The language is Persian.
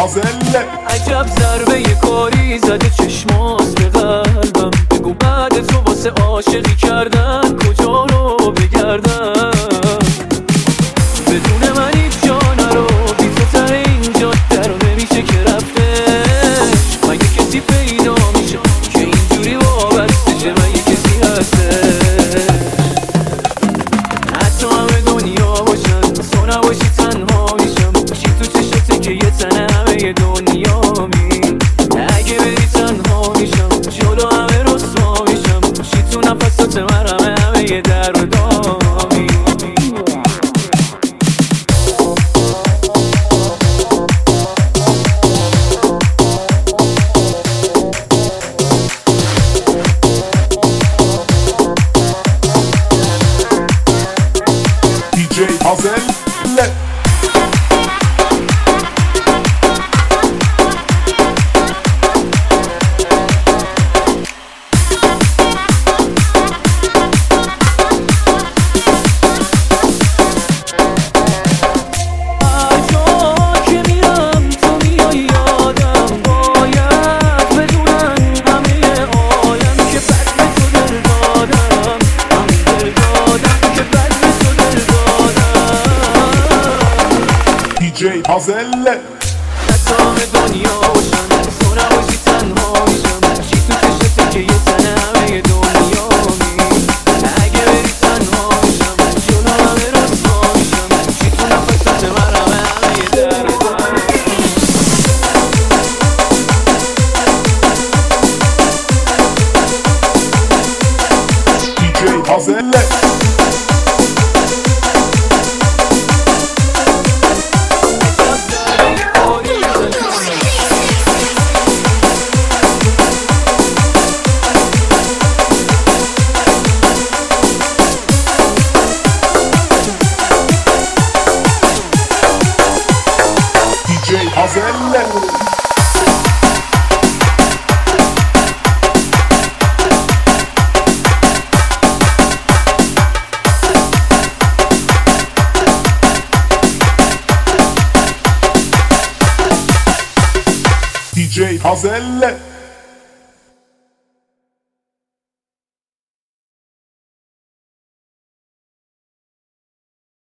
هازل. عجب ضربه یه کاری زده چشماز به قلبم. بگو بعد تو واسه عاشقی کردن کجا رو بگردم؟ بدون من هیچ جا نرو، بی تو ته این جاده رو نمیشه که رفته. مگه کسی پیدا میشه که اینجوری وابسته شه؟ مگه کسی هسته؟ حتی همه دنیا باشن تو نباشی تنها میشم. چی تو چشته که یه تنه همه دنیامی؟ اگه بری تنها میشم، جلو همه رسوا میشم. چی تو نفسات من همه دردامی؟ DJ هازل. DJ هازل. حتی همه دنیا باشن تو نباشی تنها میشم. چی تو چشته که یه تنه همه دنیامی؟ اگه بری تنها میشم، جلو همه رسوا میشم. چی تو نفسات من همه دردامی؟ DJ هازل. DJ هازل. DJ هازل.